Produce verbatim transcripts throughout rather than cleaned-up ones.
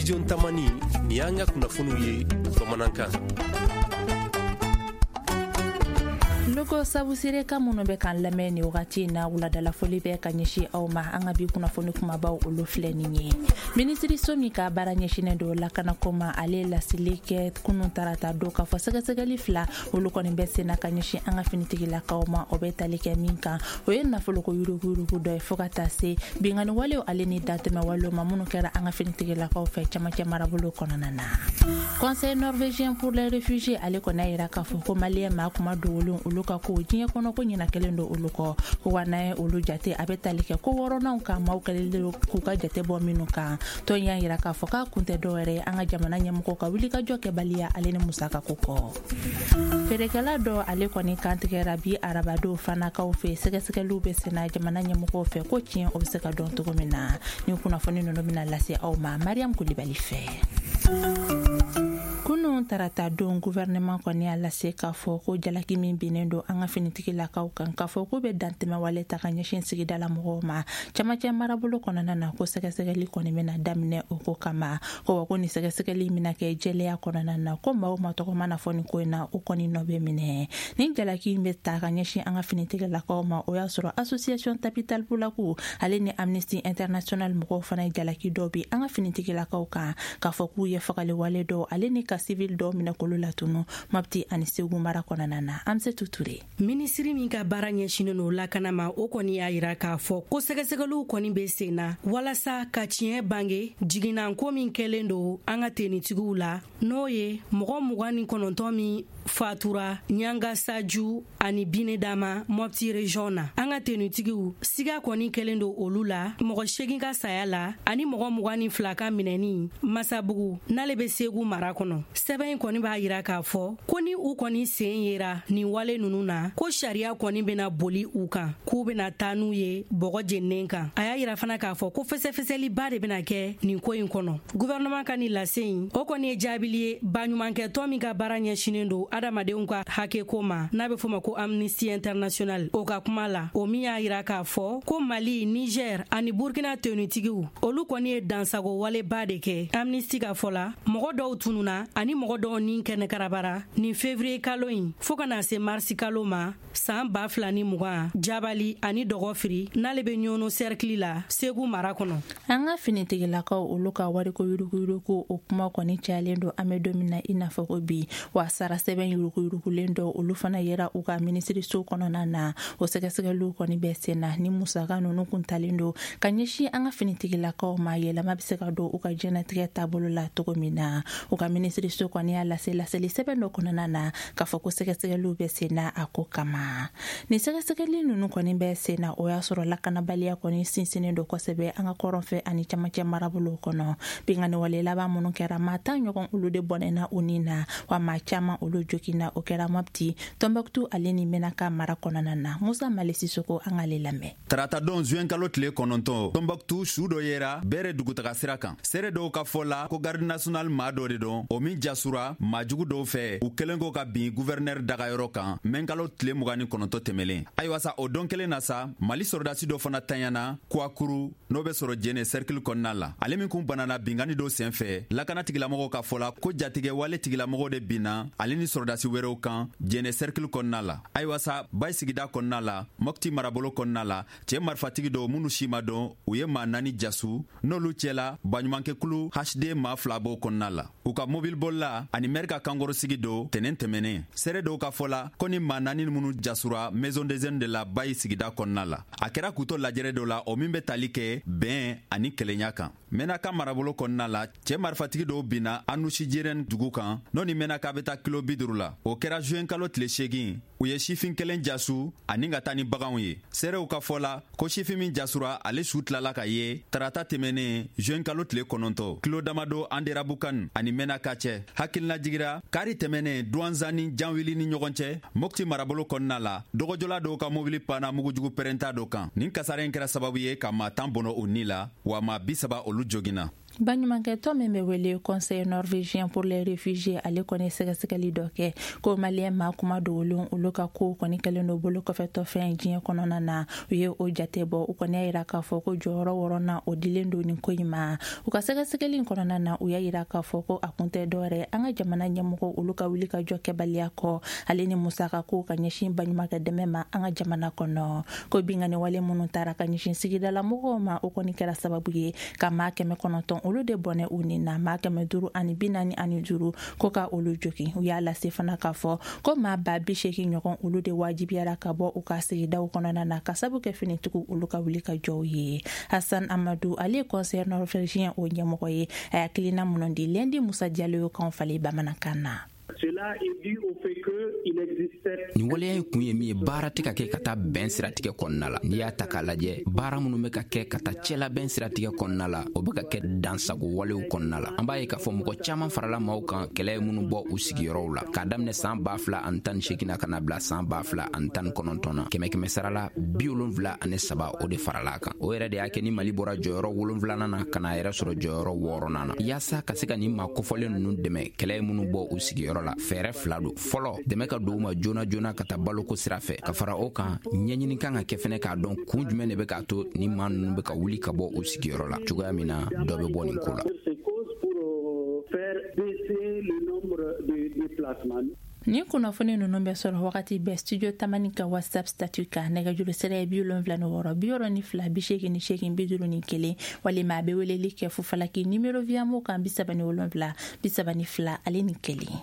studio Tamani ni y'an ka kunnafoniw ye bamanankan. Logo sabu sire ka munun bɛ kan lamɛn ni wagati na wuladala foli bɛ ka ɲɛsin aw ma an ka bi kunnafoni kumabaw olu filɛ nin ye. Ministri so min ka baara ɲɛsinnen do lakana ko ma ale lasili kɛ kunun tarata do ka fɔ sɛgɛsɛgɛli fila olu kɔni bɛ senna ka ɲɛsin an ka finitigilakaw ma o bɛ tali kɛ min kan o ye nafolo ko yuruguyurugu dɔ ye fo ka taa se bingani walew ale ni dantɛmɛ walew ma minnu kɛra an ka finitigilakaw fɛ camancɛ marabolo kɔnɔna na. Conseil norvégien pour les réfugiés ale kɔni a yira k'a fɔ ko maliyɛn ma kuma dogolen olu ka ko diɲɛ kɔnɔ ko ɲina kelen do olu kɔ ko wa n'a ye olu jate a bɛ tali kɛ ko wɔɔrɔnanw ka maaw kɛlen k'u ka jate bɔ minnu kan tɔn y'a yira k'a fɔ k'a kun tɛ dɔwɛrɛ ye an ka jamana ɲɛmɔgɔw ka wuli ka jɔ kɛbaliya ale ni musaka ko kɔ. Feerekɛla dɔ ale kɔni kantigɛra bi arabadon fanakaw fɛ sɛgɛsɛgɛliw bɛ senna jamana ɲɛmɔgɔw fɛ ko tiɲɛ o bɛ se ka dɔn cogo min na ni kunnafoni ninnu bɛna lase aw ma Mariam Kulibali fɛ. Kunun tarata don gouvernement kɔni y'a lase k'a fɔ ko jalaki min binnen don an ka finitigilakaw kan k'a fɔ ko bɛ dantɛmɛ wale ta ka ɲɛsin sigidala mɔgɔw ma camancɛ marabolo kɔnɔna na ko sɛgɛsɛgɛli kɔni bɛna daminɛ o ko kama ko wa ko ni sɛgɛsɛgɛli bɛna kɛ jɛlenya kɔnɔna na ko maaw ma tɔgɔ mana fɔ nin ko in na o kɔni nɔ bɛ minɛ ni jalaki bɛ ta ka ɲɛsin an ka finitigilakaw ma o y'a sɔrɔ association Tapital Pulaku ale ni Amnesty International mɔgɔw fana ye jalaki dɔw bi an ka finitigilakaw kan k'a fɔ k'u ye fagali wale dɔw ale ni ka civil dɔw minɛ kolo latunu mapti ani segu mara kɔnɔna na Amsetu Ture. Ministri min ka baara ɲɛsinnen no lakana ma o kɔni y'a yira k'a fɔ ko sɛgɛsɛgɛliw kɔni bɛ sen na walasa ka tiɲɛ bange jiginnanko min kɛlen do an ka tenitigiw la n'o ye mɔgɔ mugan ni kɔnɔntɔn min fatura Ɲanga Saju ani Bine Dama Mopti region na an ka tenitigiw siga kɔni kɛlen do olu la mɔgɔ segin ka saya la ani mɔgɔ mugan ni fila ka minɛni Masabugu n'ale bɛ Segu mara kɔnɔ sɛbɛn kɔni b'a yira k'a fɔ ko ni u kɔni sen yera nin wale nunu na ko sariya kɔni bɛna boli u kan k'u bɛna taa n'u ye bɔgɔ jenninen kan a y'a yira fana k'a fɔ ko fɛsɛfɛsɛliba de bɛna kɛ nin ko in kɔnɔ gouvernement ka ni lase in o kɔni ye jaabili ye baɲumankɛtɔn min ka baara ɲɛsinnen do adamadenw ka hakɛ ko ma n'a bɛ fɔ ma ko Amnesty International o ka kuma la o min y'a yira k'a fɔ ko Mali, Niger ani Burkina tenutigiw olu kɔni ye dansago waleba de kɛ Amnesty ka fɔ la mɔgɔ dɔw tununa ani mɔgɔ dɔw ni kɛnɛ karabara ni février kalo in fo ka na se marsi kalo ma san ba fila ni mugan Jabali ani Dɔgɔfiri n'ale bɛ ɲɔno cercle la Segu mara kɔnɔ. An ka finitigilakaw olu ka wariko yuruguyurugu o kuma kɔni cayalen do an bɛ don min na i n'a fɔ ko bi wa sara sɛbɛn yuruguyurugulen dɔ olu fana yera u ka ministri so kɔnɔna na o sɛgɛsɛgɛliw kɔni bɛ sen na ni musaka ninnu kun talen do ka ɲɛsin an ka finitigilakaw ma yɛlɛma bɛ se ka don u ka jɛnatigɛ taabolo la cogo min na u ka ministri so kɔni y'a lase laseli sɛbɛn dɔ kɔnɔna na k'a fɔ ko sɛgɛsɛgɛliw bɛ sen na a ko kama ni sɛgɛsɛgɛli ninnu kɔni bɛ sen na o y'a sɔrɔ lakanabaliya kɔni sinsinnen do kosɛbɛ an ka kɔrɔnfɛ ani camancɛ marabolo kɔnɔ bingani wale laban minnu kɛra maa tan ɲɔgɔn olu de bɔnɛna u ni na wa maa caman olu joginna o kɛra Mopti Tombouctou ale ni Menaka mara kɔnɔna na Musa Male Sisoko an k'ale lamɛn. Tarata don juin kalo tile kɔnɔntɔn Tombouctou su dɔ yera bɛrɛ dugutaga sira kan sere dɔw ka fɔ la ko garde national maa dɔ de don o min jasura maajugu dɔw fɛ u kelen ko ka bin gouverneur dagayɔrɔ kan mɛn kalo tile mugan ni kɔnɔntɔn tɛmɛlen ayiwa sa o don kelen na sa Mali sɔrɔdasi dɔ fana tanyana Kouakourou n'o bɛ sɔrɔ jɛnɛ cercle kɔnɔna la ale min kun banana bingani dɔw senfɛ lakana tigilamɔgɔw ka fɔ la ko jatigɛ wale tigilamɔgɔw de binna ale ni sɔrɔdasi wɛrɛw kan jɛnɛ cercle kɔnɔna la ayiwa sa Bayi sigida kɔnɔna la Mopti marabolo kɔnɔna la cɛ marifatigi dɔw minnu si ma dɔn u ye maa naani jasu n'olu cɛla baɲumankɛkulu H D maa fila b'o kɔnɔna la u ka mobilibolila ani maire ka kankɔrɔsigi do tɛnɛn tɛmɛnen sere dɔw ka fɔ la ko ni maa naani minnu jasura maison des jeunes de la Bayi sigida kɔnɔna la a kɛra k'u to lajɛrɛ dɔ la o min bɛ tali kɛ bɛn ani kelenya kan Menaka marabolo kɔnɔna la cɛ marifatigi dɔw binna Anushi Jiren dugu kan n'o ni Menaka bɛ taa kilo bi duuru la o kɛra juin kalo tile seegin u ye sifin kelen jasu ani ka taa ni baganw ye serew ka fɔ la ko sifin min jasura ale su tilala ka ye tarata tɛmɛnen juin kalo tile kɔnɔntɔn kilo damado Anderabukan ani Menaka cɛ hakilina jigira kari tɛmɛnen Douanza ni Janwili ni ɲɔgɔn cɛ Mopti marabolo kɔnɔna la dɔgɔjɔla dɔw ka mobili panna mugujugu pɛrɛnta dɔ kan nin kasara in kɛra sababu ye ka maa tan bɔnɔ o ni la wa maa bi saba olu joginna Baɲumankɛ tɔ min bɛ wele Conseil norvégien pour les réfugiés ale kɔni sɛgɛsɛgɛli dɔ kɛ ko maliyɛn maa kuma dogolen olu ka ko kɔni kɛlen do bolo kɔfɛtɔ fɛn diɲɛ kɔnɔna na u ye o jate bɔ u kɔni y'a yira k'a fɔ ko jɔyɔrɔ wɔɔrɔnan o dilen do nin ko in ma u ka sɛgɛsɛgɛli in kɔnɔna na u y'a yira k'a fɔ ko a kun tɛ dɔwɛrɛ an ka jamana ɲɛmɔgɔ olu ka wuli ka jɔ kɛbaliya kɔ ale ni musaka ko ka ɲɛsin baɲumankɛ dɛmɛ ma an ka jamana kɔnɔ ko bingani wale minnu taara ka ɲɛsin sigidala mɔgɔw ma o kɔni kɛra sababu ye ka maa kɛmɛ kɔnɔntɔn olu de bɔnɛ u ni na maa kɛmɛ duuru ani bi naani ani duuru ko ka olu jogi u y'a lase fana k'a fɔ ko maa ba bi seegin ɲɔgɔn olu de wajibiyara ka bɔ u ka sigidaw kɔnɔna na ka sabu kɛ finitigiw olu ka wuli ka jɔw ye Hassan Amadou ale ye Conseil norvégien o ɲɛmɔgɔ ye a hakilina minnu di Lundi Musa Diallo y'o kan falen bamanankan na. Cela est dû au fait que il existait. Ni waleya ye kun ye min ye baara tɛ ka kɛ ka taa bɛn siratigɛ kɔnɔna la n'i y'a ta k'a lajɛ baara minnu bɛ ka kɛ ka taa cɛla bɛn siratigɛ kɔnɔna la o bɛ ka kɛ dansago walew kɔnɔna la an b'a ye k'a fɔ mɔgɔ caman farala maaw kan kɛlɛ minnu bɔ u sigiyɔrɔw la k'a daminɛ san ba fila ani tan ni seegin ka na bila san ba fila ani tan ni kɔnɔntɔn na kɛmɛ kɛmɛ sara la bi wolonwula ani saba o de farala a kan o yɛrɛ de y'a kɛ ni Mali bɔra jɔyɔrɔ wolonwulanan na ka n'a yɛrɛ sɔrɔ jɔyɔrɔ wɔɔrɔnan na yaasa ka se ka nin maa kofɔlen ninnu dɛmɛ kɛlɛ minnu bɔ u sigiyɔrɔ la fɛɛrɛ fila do fɔlɔ dɛmɛ ka don u ma joona joona ka taa baloko sira fɛ ka fara o kan ɲɛɲini kan ka kɛ fɛnɛ k'a dɔn kun jumɛn de bɛ k'a to ni maa ninnu bɛ ka wuli ka bɔ u sigiyɔrɔ la cogoya min na dɔ bɛ bɔ nin ko la. Ni kunnafoni ninnu bɛ sɔrɔ wagati bɛɛ studio tamani ka WhatsApp statut kan nɛgɛjuru sira ye bi wolonwula ni wɔɔrɔ bi wɔɔrɔ ni fila bi seegin ni seegin bi duuru ni kelen walima a bɛ weleli kɛ fufalaki nimero viyamo kan bi saba ni wolonwula bi saba ni fila ale ni kelen.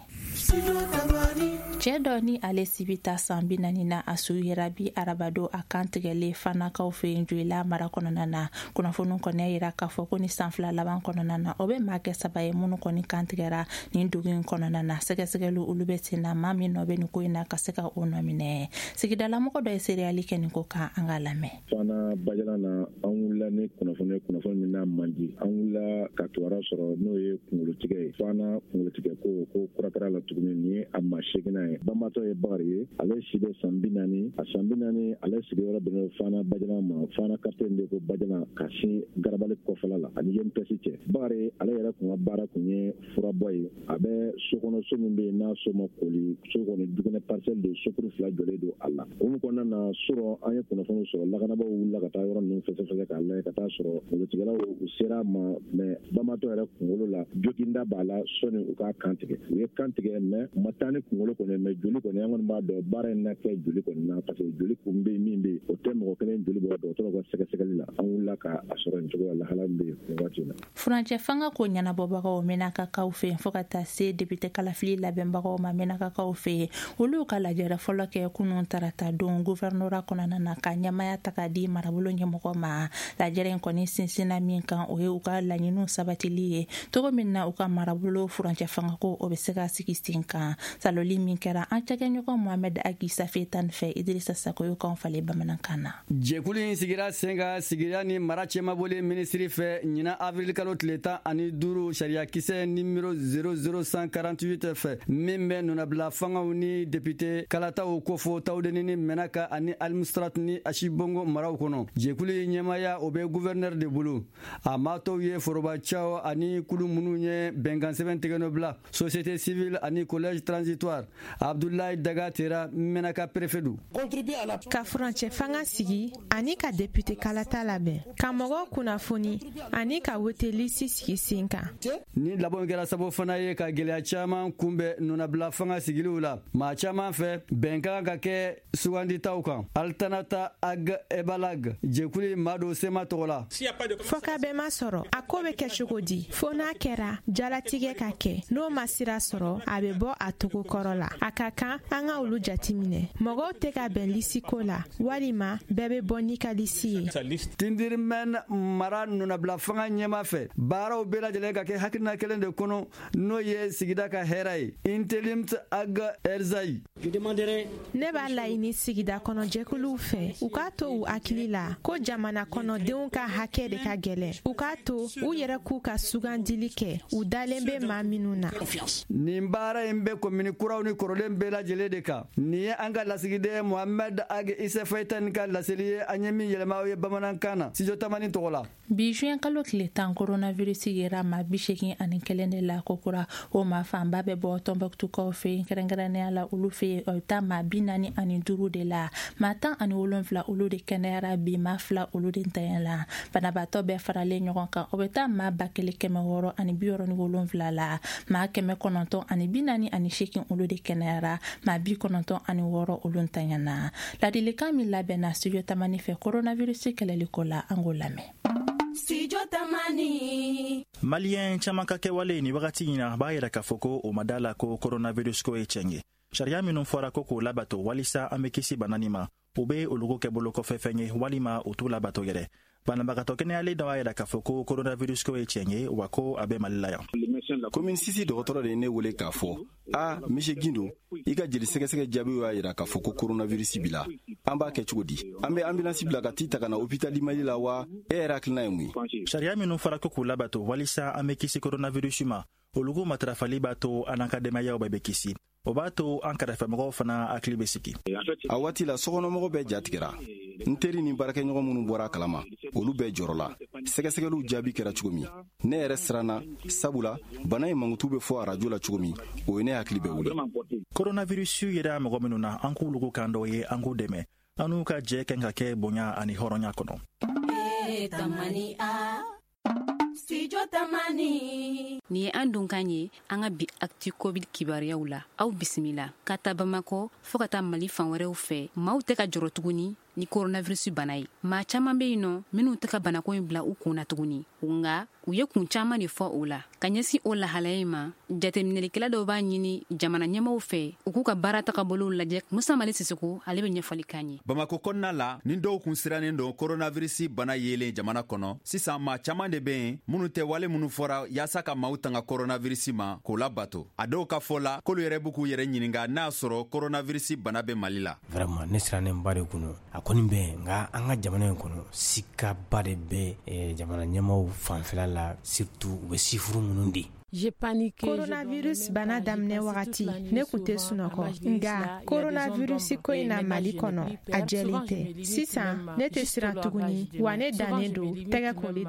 Cɛ dɔ ni ale sibita san bi naani na a su yɛrɛ bi arabado a kan tigɛlen fanakaw fɛ yen joyila mara kɔnɔna na kunnafoni kɔni y'a yira k'a fɔ ko ni san fila laban kɔnɔna na o bɛ maa kɛ saba ye minnu kɔni kan tigɛra nin dugu in kɔnɔna na sɛgɛsɛgɛliw olu bɛ sen na maa min nɔ bɛ nin ko in na ka se ka o nɔ minɛ sigidalamɔgɔ dɔ ye sereyali kɛ nin ko kan an ka lamɛn. Fana bajala na an wulila ni kunnafoni kunnafoni min n'a man di an wulila ka kibaruya sɔrɔ n'o ye kunkolotigɛ ye fana kunkolotigɛ ko ko kuratara la tuguni ni ye a maa seginna ye banbatɔ ye Bakari ye ale si bɛ san bi naani a san bi naani ale sigiyɔrɔ bɛnnen fana bajala ma fana quartier de ko bajala ka si garabali kɔfɛla la ani yen pɛsi cɛ Bakari ale yɛrɛ kun ka baara kun ye furabɔ ye a bɛ sokɔnɔ so min bɛ yen n'a so ma koli so kɔni dukɛnɛ parcelle de sokuru fila jɔlen don a la o kɔnɔna na sɔrɔ an ye kunnafoni sɔrɔ lakanabaw wulila ka taa yɔrɔ ninnu fɛsɛfɛsɛ k'a lajɛ ka taa sɔrɔ kunkolotigɛlaw u sera ma mɛ banbatɔ yɛrɛ kunkolo la joginda b'a la sɔni u k'a kan tigɛ u ye kan tigɛ mɛ u ma taa ni kunkolo kɔni mɛ joli kɔni an kɔni b'a dɔn baara in na kɛ joli kɔni na parce que joli kun bɛ min bɛ o tɛ mɔgɔ kelen joli bɔ dɔgɔtɔrɔ ka sɛgɛsɛgɛli la an wulila ka a sɔrɔ nin cogoya lahala min bɛ yen waati na. Furancɛ fanga ko ɲɛnabɔbagaw Menakakaw fɛ fo ka taa se député kalafili labɛnbagaw ma Menakakaw fɛ olu ka lajɛrɛ fɔlɔ kɛ kunun tarata don gouvernorat kɔnɔna na ka ɲamaya ta ka di marabolo ɲɛmɔgɔ ma lajɛrɛ in kɔni sinsinna min kan o ye u ka laɲiniw sabatili ye togo min na u ka marabolo furancɛ fanga ko o bɛ se ka sigi sen kan saloli min kɛra an cɛkɛɲɔgɔn Mohamed Agisa Fetan fɛ Idrissa Sako y'o kan falen bamanankan na. Jɛkulu in sigira sen kan sigira ni mara cɛmabɔlen minisiri fɛ ɲina avril kalo tile tan ani duuru sariya kisɛ nimero zéro zéro one quarante-huit fɛ min bɛ nɔnabila fangaw ni député kalataw kofɔ tawdeni ni Menaka ani Almustrat ni Ashibongo maraw kɔnɔ jɛkulu in ɲɛmaya o bɛ gouverneur de bolo a maatɔw ye forobacaw ani kulu minnu ye bɛnkan sɛbɛn tigɛnɔ bila société civile ani collège transitoire Abdoulaye Daga Tera Menaka préfet du ka furancɛ fanga sigi ani ka député kalata labɛn ka mɔgɔ kunnafoni ani ka weteli sigi sen kan ni labɔn kɛra sababu fana ye ka gɛlɛya caman kunbɛn nɔnabila fanga sigiliw la maa caman fɛ bɛnkan ka kɛ suganditaw kan Altanata Ag Ebalag jɛkulu maa dɔ sema tɔgɔ la fɔ ka bɛn ma sɔrɔ a ko bɛ kɛ cogo di fo n'a kɛra jalatigɛ ka kɛ n'o ma sira sɔrɔ a bɛ bɔ a togo kɔrɔ la a ka kan an ka olu jatiminɛ mɔgɔw tɛ ka bɛn lisiko la walima bɛɛ bɛ bɔ n'i ka lisi ye tindirimɛn mara nɔnabila fanga ɲɛma fɛ baaraw bɛɛ lajɛlen ka kɛ hakilina kelen de kɔnɔ n'o ye sigida ka hɛrɛ ye Intelimt Ag Erzayi ne b'a laɲini sigida kɔnɔ jɛkuluw fɛ u k'a to u hakili la ko jamana kɔnɔdenw ka hakɛ de ka gɛlɛn u k'a to u yɛrɛ k'u ka sugandili kɛ u dalen bɛ maa minnu na nin baara in bɛ komini kuraw ni kɔrɔlen baroden bɛɛ lajɛlen de kan. Nin ye an ka lasigiden Mohamed Ag Issa Faytan ka laseli ye an ye min yɛlɛma ye bamanankan na. Studio Tamani tɔgɔ la. Bi juin kalo tile tan coronavirus yera ma bi seegin ani kelen de la kokura o ma fanba bɛ bɔ Tombouctou kaw fɛ kɛrɛnkɛrɛnnenya la olu fɛ o ta ma bi naani ani duuru de la. Ma tan ani wolonfila olu de kɛnɛyara bi ma fila olu de ntanya la. Banabaatɔ bɛɛ faralen ɲɔgɔn kan o bɛ taa ma ba kelen kɛmɛ wɔɔrɔ ani bi wɔɔrɔ ni wolonfila la. Ma kɛmɛ kɔnɔntɔn ani bi naani ani seegin olu de kɛnɛyara ma bi kɔnɔntɔn ani wɔɔrɔ olu ntanya na. Ladilikan min labɛnna Studio Tamani fɛ coronavirus kɛlɛliko la an k'o lamɛn. Studio Tamani. Malien caman ka kɛwale ni wagati in na b'a yɛrɛ k'a fɔ ko o ma da la ko coronavirus ko ye tiɲɛ ye. Sariya minnu fɔra ko k'o labato walisa an bɛ kisi bana nin ma o bɛ olugu kɛ bolo kɔfɛ fɛn ye walima o t'u labato yɛrɛ. Banabagatɔ kɛnɛyalen dɔ y'a yɛrɛ k'a fɔ ko coronavirus ko ye tiɲɛ ye wa ko a bɛ Mali la yan. Commune six dɔgɔtɔrɔ de ye ne wele k'a fɔ a monsieur Gindo i ka jeli sɛgɛsɛgɛ jaabi y'a yira k'a fɔ ko coronavirus b'i la. An b'a kɛ cogo di? An bɛ ambulance bila ka t'i ta ka na hôpital Mali la wa e yɛrɛ hakilina ye mun ye? Sariya minnu fɔra ko k'u labato walisa an bɛ kisi coronavirus ma olugu matarafali b'a to an n'an ka denbayaw bɛɛ bɛ kisi. O b'a to an kɛrɛfɛmɔgɔw fana hakili bɛ sigi. A waati la sokɔnɔmɔgɔw bɛɛ jatigɛra. N teri ni baarakɛɲɔgɔn minnu bɔra a kalama olu bɛɛ jɔrɔla. Sɛgɛsɛgɛliw jaabi kɛra cogo min ne yɛrɛ siranna sabula bana in mankutu bɛ fɔ arajo la cogo min o ye ne hakili bɛ wuli. Coronavirus yera mɔgɔ minnu na an k'u lugu kan dɔ ye an k'u dɛmɛ an n'u ka jɛ kɛ ka kɛ bonya ani hɔrɔnya kɔnɔ. Studio Tamani. Ni ye an dunkan ye an ka bi actu covid kibariyaw la aw bisimila ka taa Bamako fo ka taa Mali fan wɛrɛw fɛ maaw tɛ ka jɔrɔ tuguni ni coronavirus bana ye. Maa caman bɛ yen nɔ minnu tɛ ka banako in bila u kun na tuguni nka u ye kun caman de fɔ o la ka ɲɛsin o lahalaya ma jateminɛlikɛla dɔw b'a ɲini jamana ɲɛmaaw fɛ u k'u ka baara tagabolow lajɛ. Musa Mali Sisoko ale bɛ ɲɛfɔli k'an ye. Bamako kɔnɔna la ni dɔw kun sirannen don coronavirus bana yelen jamana kɔnɔ sisan maa caman de bɛ yen minnu tɛ wale minnu fɔra yaasa ka maaw tanga coronavirus ma k'o labato. A dɔw ka fɔ la k'olu yɛrɛ b'u k'u yɛrɛ ɲininka n'a sɔrɔ coronavirus bana bɛ Mali la. Vraiment ne sirannen ba de kɔnɔ a kɔni bɛ nka an ka jamana in kɔnɔ sikaba de bɛ eh, jamana ɲɛmaaw fanfɛla la surtout u bɛ sifuru minnu di. Coronavirus bana daminɛ wagati ne kun tɛ sunɔgɔ nga coronavirus ko in na Mali kɔnɔ a jɛlen tɛ sisan ne tɛ siran tuguni wa ne dannen don tɛgɛ koli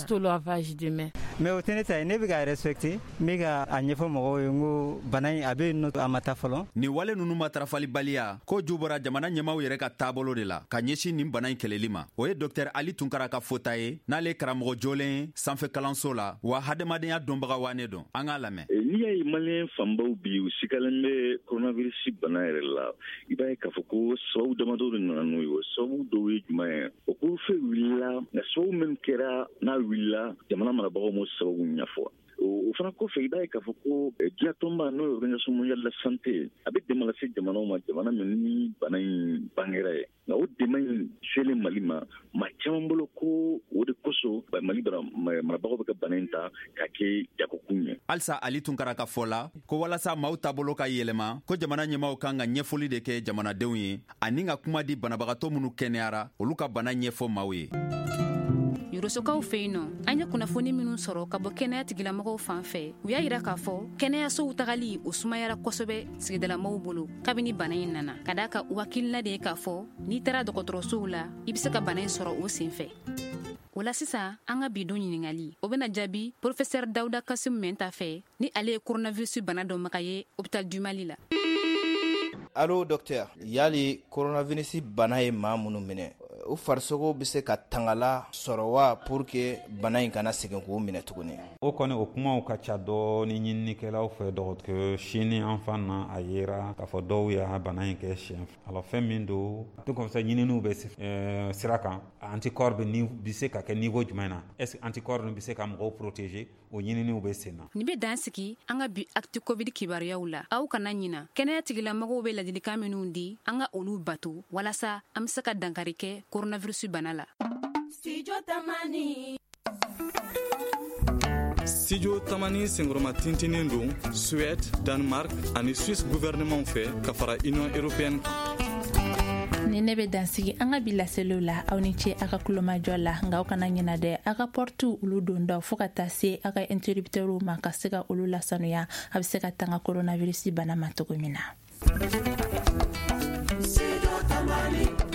dɔrɔn ma. Mais o tɛ ne ta ye ne bɛ ka respecter n bɛ ka a ɲɛfɔ mɔgɔw ye n ko bana in a bɛ yen nɔ a ma taa fɔlɔ. Ni wale ninnu matarafalibaliya ko ju bɔra jamana ɲɛmaaw yɛrɛ ka taabolo de la ka ɲɛsin nin bana in kɛlɛli ma o ye Docteur Ali Tunkara ka fɔta ye n'ale karamɔgɔ jɔlen sanfɛ kalanso la wa hadamadenya dɔnbaga wane don an k'a lamɛn. N'i y'a ye maliyɛn fanbaw bi u sigalen bɛ coronavirus bana yɛrɛ la i b'a ye k'a fɔ ko sababu damadɔ de nana n'o ye o sababu dɔw ye jumɛn ye o ko fɛn wulila nka sababu min kɛra n'a wulila jamana marabagaw m'o sababu ɲɛfɔ. O fana kɔfɛ i b'a ye k'a fɔ ko diɲɛ tɔnba n'o ye organisation mondiale de la santé a bɛ dɛmɛ lase jamanaw ma jamana min ni bana in bangera ye nka o dɛmɛ in selen Mali ma maa caman bolo ko o de kosɔn Mali marabagaw bɛ ka bana in ta k'a kɛ jagokun ye. Halisa Ali Tunkara ka fɔ la ko walasa maaw taabolo ka yɛlɛma ko jamana ɲɛmaaw kan ka ɲɛfɔli de kɛ jamanadenw ye ani ka kuma di banabagatɔ minnu kɛnɛyara olu ka bana ɲɛfɔ maaw ye. Yorosokaw fɛ yen nɔ an ye kunnafoni minnu sɔrɔ ka bɔ kɛnɛya tigilamɔgɔw fan fɛ u y'a yira k'a fɔ kɛnɛyasow tagali o sumayara kosɛbɛ sigidalamaw bolo kabini bana in nana ka d'a ka u hakilina de ye k'a fɔ n'i taara dɔgɔtɔrɔsow la i bɛ se ka bana in sɔrɔ o sen fɛ. O la sisan an ka bidon ɲiningali o bɛna jaabi Professeur Dawuda Kasim Menta fɛ ni ale ye coronavirus bana dɔnbaga ye hôpital du Mali la. Allo docteur yali coronavirus bana ye maa minnu minɛ o farisogo bɛ se ka tangala sɔrɔ wa pour que bana in kana segin k'o minɛ tuguni. O kɔni o kumaw ka ca dɔɔni ɲininikɛlaw fɛ dɔgɔtɔrɔ sini an fan na a yera k'a fɔ dɔw y'a bana in kɛ siɲɛ fila. Alors fɛn min don tout comme ça ɲininiw bɛ sira kan anticorps bɛ se ka kɛ niveau jumɛn na est-ce que anticorps bɛ se ka mɔgɔw protéger o ɲininiw bɛ sen na. Nin bɛ dan sigi an ka bi actu covid kibariyaw la aw kana ɲina kɛnɛya tigilamɔgɔw bɛ ladilikan minnu di an ka olu bato walasa an bɛ se ka dankari kɛ coronavirus bana la. Studio Tamani. Studio Tamani sengoroma tintinin don Suède, Danemark ani Suisse gouvernement fɛ ka fara Union européenne. Ni ne bɛ dansigi an ka bi laseliw la aw ni ce a ka kulomajɔ la nka aw kana ɲina dɛ a ka portu olu dondaw fo ka taa se a ka interrupteurs ma ka se ka olu lasanuya a bɛ se ka tanga coronavirus bana ma cogo min na. Studio Tamani.